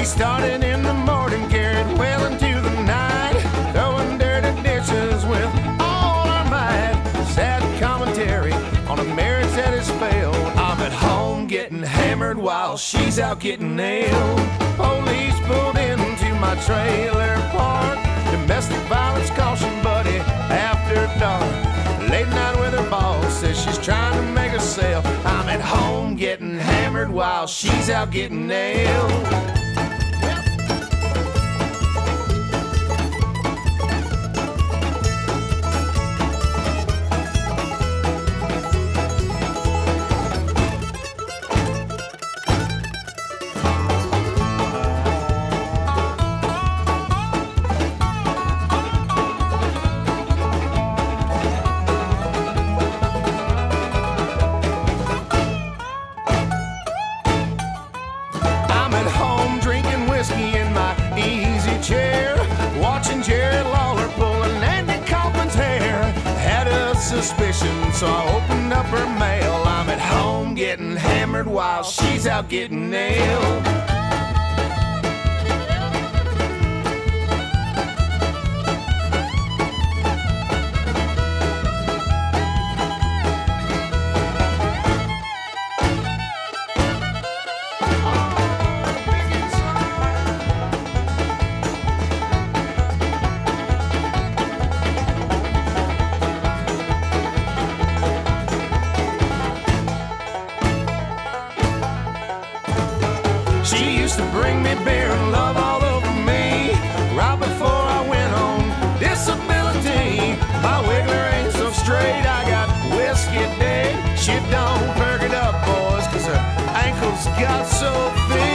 We started in the morning, carried well into the night, throwing dirty dishes with all our might. Sad commentary on a marriage that has failed. I'm at home getting hammered while she's out getting nailed. Police pulled into my trailer park. Domestic violence caution, buddy, after dark. Late night with her boss, says she's trying to make a sale. I'm at home getting hammered while she's out getting nailed. In my easy chair, watching Jerry Lawler pulling Andy Kaufman's hair. Had a suspicion, so I opened up her mail. I'm at home getting hammered while she's out getting nailed. She used to bring me beer and love all over me right before I went on disability. My wiggler ain't so straight, I got whiskey dead. She don't perk it up, boys, 'cause her ankles got so thin.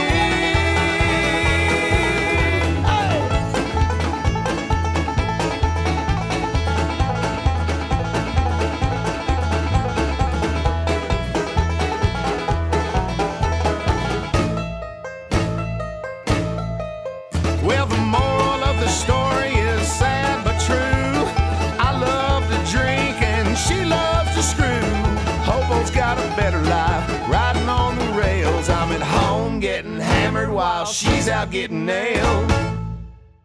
Well, the moral of the story is sad but true. I love to drink and she loves to screw. Hobo's got a better life, riding on the rails. I'm at home getting hammered while she's out getting nailed.